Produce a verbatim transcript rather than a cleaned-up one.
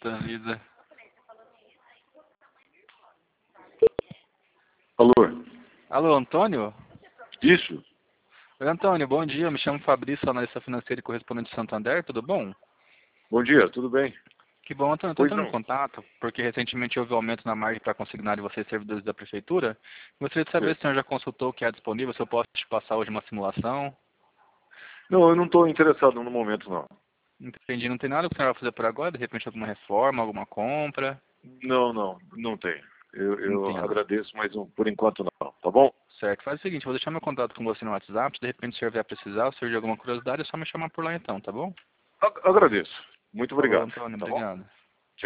Puta vida. Alô? Alô, Antônio? Isso? Oi, Antônio, bom dia. Eu me chamo Fabrício, analista financeiro e correspondente de Santander, tudo bom? Bom dia, tudo bem? Que bom, Antônio. Estou Pois entrando em não. contato porque recentemente houve um aumento na margem para consignar de vocês, servidores da Prefeitura. Gostaria de saber Sim. se o senhor já consultou o que é disponível, se eu posso te passar hoje uma simulação. Não, eu não estou interessado no momento, não. Entendi, não tem nada que o senhor vai fazer por agora? De repente alguma reforma, alguma compra? Não, não, não tem. Eu, eu Entendo. agradeço, mas não, por enquanto não, tá bom? Certo, faz o seguinte, vou deixar meu contato com você no WhatsApp, se de repente o senhor vier precisar, se surgir alguma curiosidade, é só me chamar por lá então, tá bom? A- Agradeço. Muito Falou, obrigado, Antônio, tá bom? obrigado.